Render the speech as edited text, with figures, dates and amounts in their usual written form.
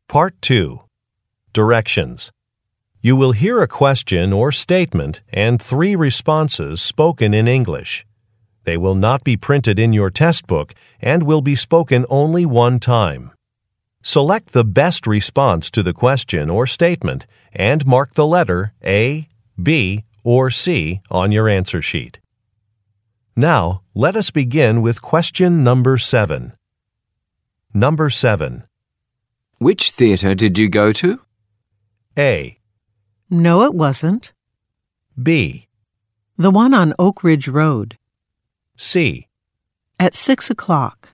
Part 2. Directions. You will hear a question or statement and 3 responses spoken in English. They will not be printed in your test book and will be spoken only one time. Select the best response to the question or statement and mark the letter A, B, or C on your answer sheet. Now, let us begin with question number 7. Number 7. Which theatre did you go to? A. No, it wasn't. B. The one on Oak Ridge Road. C. At 6 o'clock.